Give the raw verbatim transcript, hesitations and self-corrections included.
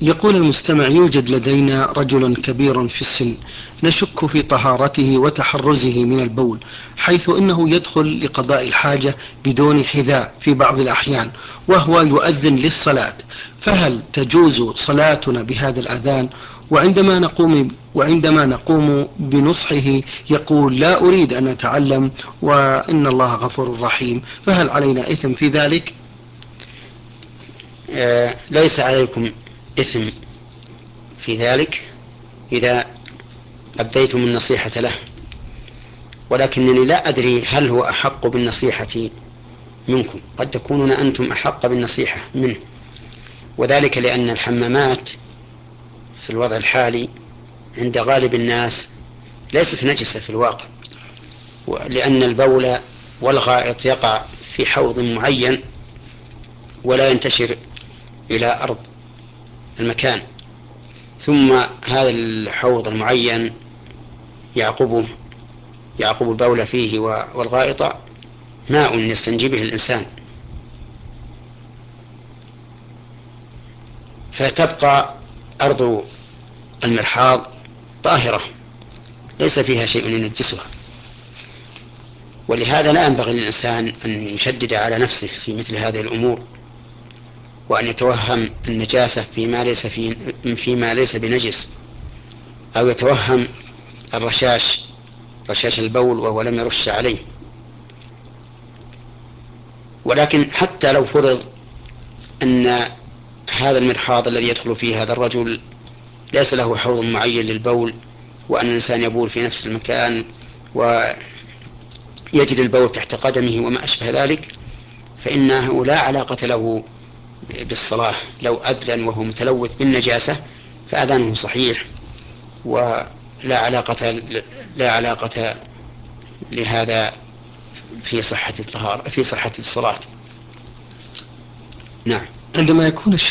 يقول المستمع: يوجد لدينا رجل كبير في السن نشك في طهارته وتحرزه من البول، حيث انه يدخل لقضاء الحاجة بدون حذاء في بعض الاحيان وهو يؤذن للصلاة، فهل تجوز صلاتنا بهذا الاذان؟ وعندما نقوم وعندما نقوم بنصحه يقول: لا اريد ان اتعلم وان الله غفور رحيم، فهل علينا اثم في ذلك؟ آه ليس عليكم إثم في ذلك إذا أبديتم النصيحة له، ولكنني لا أدري هل هو أحق بالنصيحة منكم، قد تكونون أنتم أحق بالنصيحة منه، وذلك لأن الحمامات في الوضع الحالي عند غالب الناس ليست نجسة في الواقع، لأن البول والغائط يقع في حوض معين ولا ينتشر إلى أرض المكان، ثم هذا الحوض المعين يعقبه يعقب البول فيه والغائط ماء يستنجي به الإنسان، فتبقى أرض المرحاض طاهرة ليس فيها شيء ينجسها. ولهذا لا ينبغي للإنسان أن يشدد على نفسه في مثل هذه الأمور، وأن يتوهم النجاسة فيما ليس, في فيما ليس بنجس، أو يتوهم الرشاش رشاش البول وهو لم يرش عليه. ولكن حتى لو فرض أن هذا المرحاض الذي يدخل فيه هذا الرجل ليس له حوض معين للبول، وأن الإنسان يبول في نفس المكان ويجد البول تحت قدمه وما أشبه ذلك، فإنه لا علاقة له بالصلاة. لو أذن وهو متلوث بالنجاسة فأذانه صحيح، ولا علاقة لا علاقة لهذا في صحة الطهارة في صحة الصلاة. نعم. عندما يكون